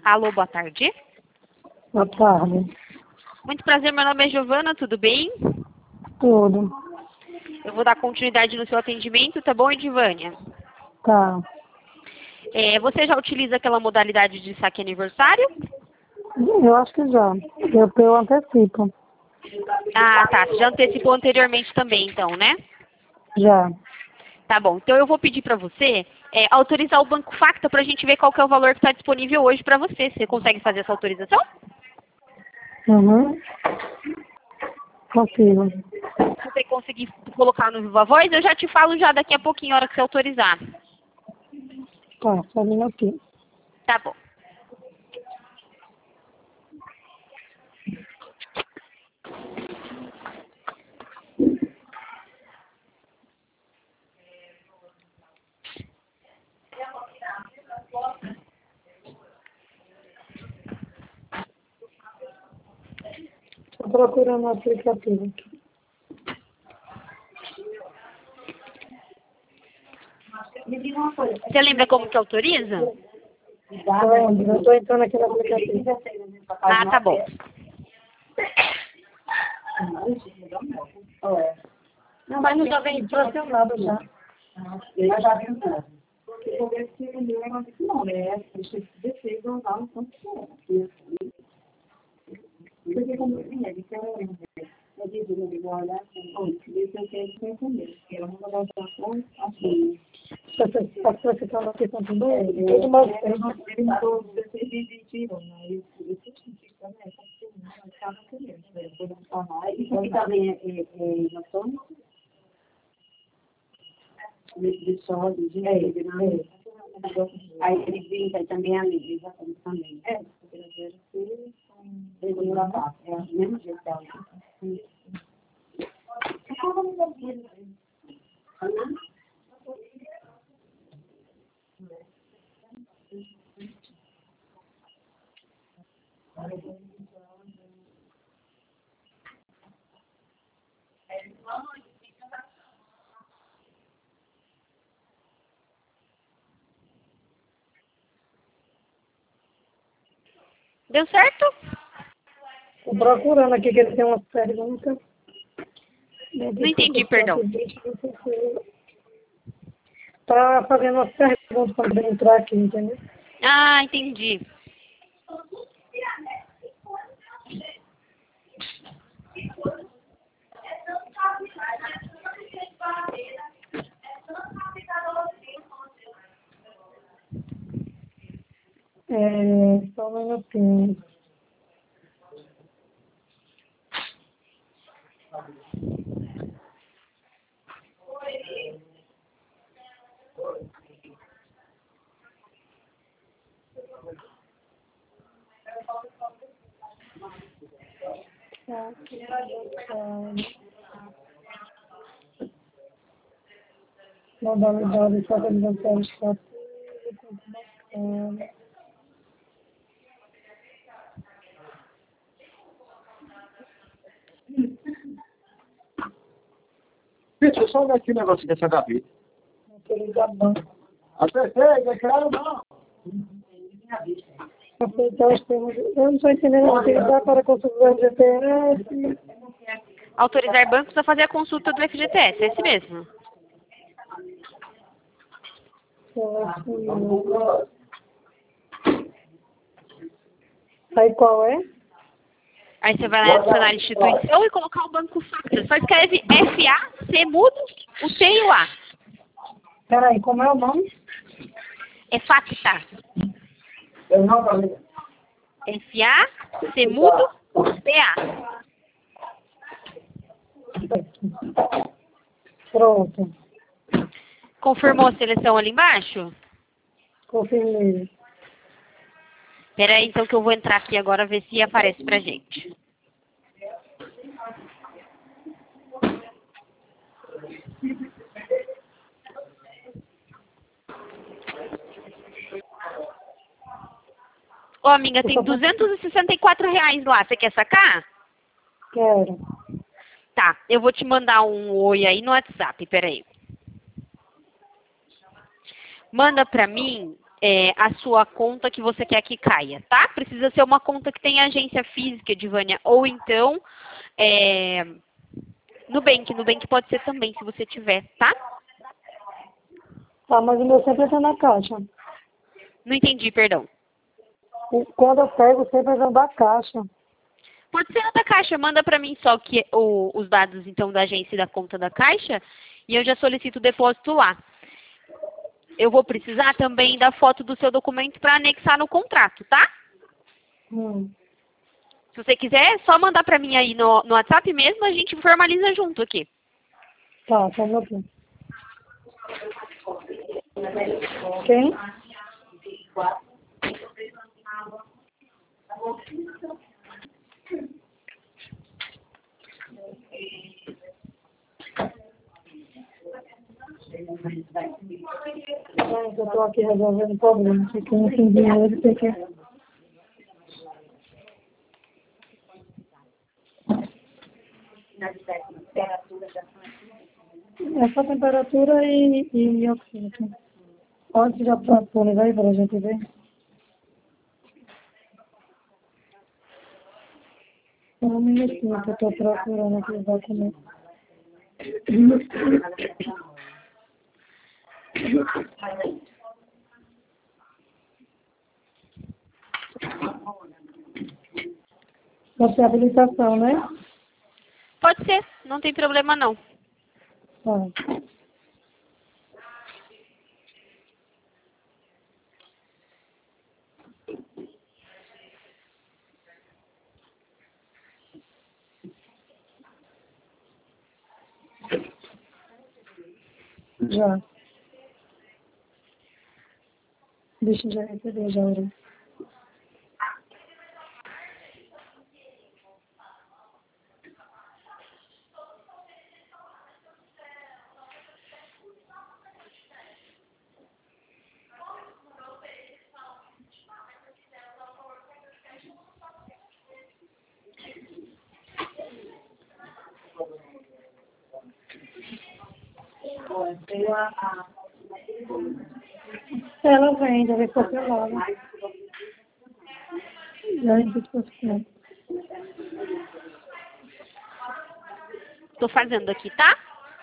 Alô, boa tarde. Boa tarde. Muito prazer, meu nome é Giovana, tudo bem? Tudo. Eu vou dar continuidade no seu atendimento, tá bom, Edivânia? Tá. Você já utiliza aquela modalidade de saque aniversário? Eu acho que já. Eu antecipo. Ah, tá. Você já antecipou anteriormente também, então, né? Já. Tá bom. Então eu vou pedir para você autorizar o Banco Facta para a gente ver qual que é o valor que está disponível hoje para você. Você consegue fazer essa autorização? Uhum. Consigo. Se você conseguir colocar no Viva Voz, eu já te falo já daqui a pouquinho, a hora que você autorizar. Tá, só um minutinho. Tá bom. Estou procurando o aplicativo aqui. Você lembra como que autoriza? Lembro, eu estou entrando aqui no aplicativo. Ah, tá bom. Não, mas não já vem fracionado já. Eu já vi o porque esse negócio não, né? Você precisa usar um tanto de porque como ele quer eu digo, olha, isso eu quero que eu entender. Eu não vou dar assim. Você está no aqui com tudo? Tudo mais. Eu não estou decidindo, mas eu senti também, eu estava querendo. Eu vou falar. Isso aqui também é noção de sódio, de né? Aí ele brinca também a mídia, também. É a mesma jeito dela. Deu certo? Estou procurando aqui que ele tem umas perguntas. Não entendi, perdão. Está fazendo umas perguntas para poder entrar aqui, entendeu? Ah, entendi. Só um minutinho. Modalidade só que ele vai ter estatuto. Deixa eu só olhar aqui o negócio dessa gaveta. Autorizar banco. Acertei, é claro não. Aceitar os termos. Eu não estou entendendo. Autorizar para consultar o GPS. Autorizar bancos a fazer a consulta do FGTS, é esse mesmo. Aí qual é? Aí você vai lá adicionar a instituição e colocar o Banco Facta. Só escreve FA, C mudo, o C e o A. Peraí, como é o nome? É Facta. Eu não falei. FA, C mudo, CA. Pronto. Confirmou a seleção ali embaixo? Confirmei. Espera aí, então, que eu vou entrar aqui agora ver se aparece pra gente. Ô, amiga, tem R$264 lá. Você quer sacar? Quero. Tá, eu vou te mandar um oi aí no WhatsApp, peraí. Manda pra mim a sua conta que você quer que caia, tá? Precisa ser uma conta que tenha agência física, Edivânia, ou então Nubank. Nubank pode ser também, se você tiver, tá? Tá, mas o meu sempre entra na caixa. Não entendi, perdão. Quando eu pego, sempre entra da caixa. Pode ser na da Caixa, manda para mim só que os dados então da agência e da conta da Caixa e eu já solicito o depósito lá. Eu vou precisar também da foto do seu documento para anexar no contrato, tá? Se você quiser, é só mandar para mim aí no WhatsApp mesmo, a gente formaliza junto aqui. Tá, só um pouquinho. Quem? Eu tô aqui resolvendo problema, porque não tem dinheiro, porque... Essa temperatura e oxígeno. Pode já pôr aí para a gente ver? Um minutinho que eu estou procurando aqui os documentos. Pode ser habilitação, né? Pode ser, não tem problema não. Tá. Já. Deixa eu já receber, já orei. Ela vem, já vem para o lado. Já vem para o Tô fazendo aqui, tá?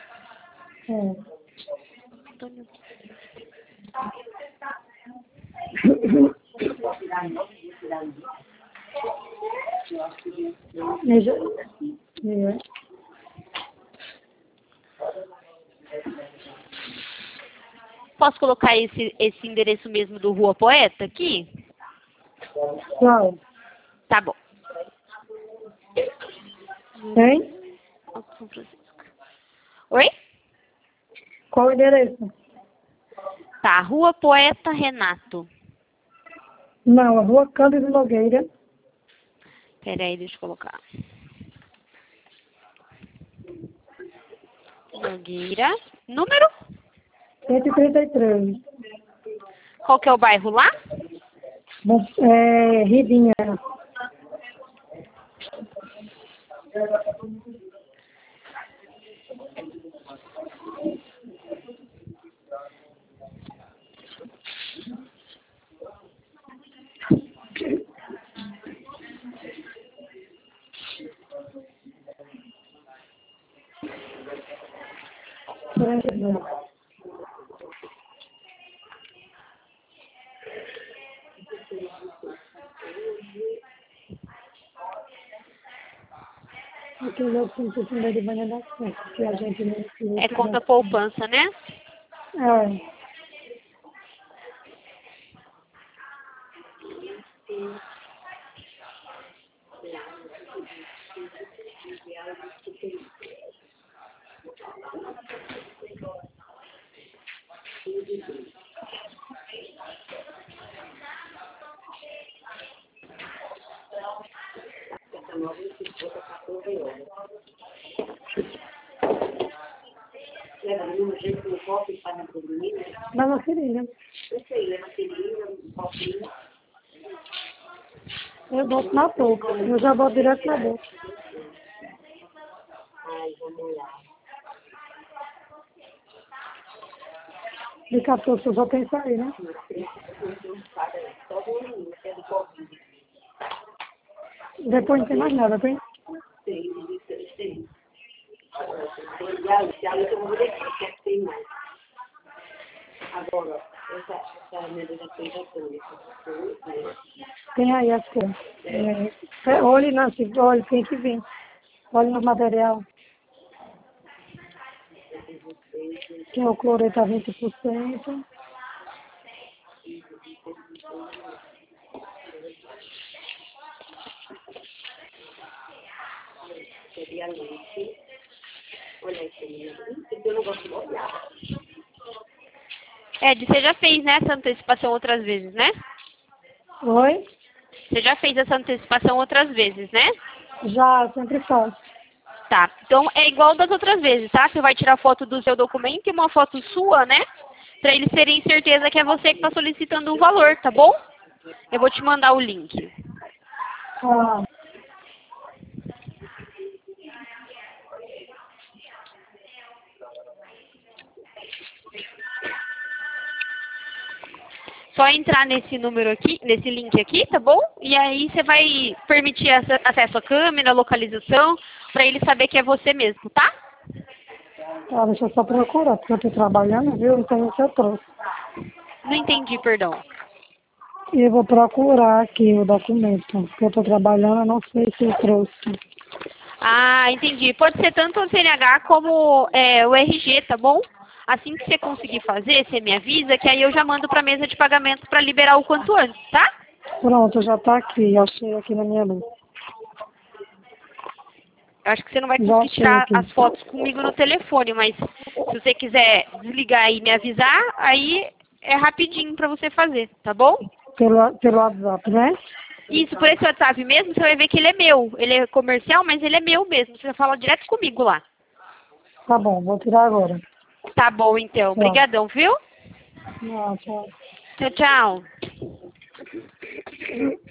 Posso colocar esse endereço mesmo do Rua Poeta aqui? Qual? Tá bom. Tem? Oi? Qual o endereço? Tá, Rua Poeta Renato. Não, a Rua Cândido Nogueira. Peraí, deixa eu colocar. Nogueira. Número? 133. Qual que é o bairro lá? Ribinha. Aquele outro sentido de banha da festa, que a gente não... É conta poupança, né? É. Mas uma seringa. Eu boto na boca. Eu já boto direto na boca. De 14 só tem isso aí, né? Depois não tem mais nada, tem? Já eu vou ver que tem mais. Agora, essa medida foi já toda. Tem aí as coisas. Olhe, Nancy, olhe, tem que vir. Olhe no material. Que é o cloreto a 20%. Seria leite. Olha aí, eu não gosto de olhar. Ed, você já fez, né, essa antecipação outras vezes, né? Oi? Você já fez essa antecipação outras vezes, né? Já, sempre faço. Tá, então é igual das outras vezes, tá? Você vai tirar foto do seu documento e uma foto sua, né? Pra eles terem certeza que é você que tá solicitando o valor, tá bom? Eu vou te mandar o link. Ah, Só entrar nesse número aqui, nesse link aqui, tá bom? E aí você vai permitir acesso à câmera, localização, pra eles saber que é você mesmo, tá? tá, deixa eu só procurar, porque eu tô trabalhando, viu? Então isso eu trouxe. Não entendi, perdão. E eu vou procurar aqui o documento, porque eu tô trabalhando, eu não sei se eu trouxe. Ah, entendi. Pode ser tanto o CNH como o RG, tá bom? Assim que você conseguir fazer, você me avisa, que aí eu já mando pra mesa de pagamento pra liberar o quanto antes, tá? Pronto, já tá aqui, achei aqui na minha lista. Eu acho que você não vai Já conseguir achei tirar aqui. as fotos comigo no telefone, mas se você quiser desligar e me avisar, aí é rapidinho pra você fazer, tá bom? Pelo WhatsApp, né? Isso, por esse WhatsApp mesmo, você vai ver que ele é meu. Ele é comercial, mas ele é meu mesmo. Você fala direto comigo lá. Tá bom, vou tirar agora. Tá bom, então. Tchau. Obrigadão, viu? Não, tchau. Tchau, tchau.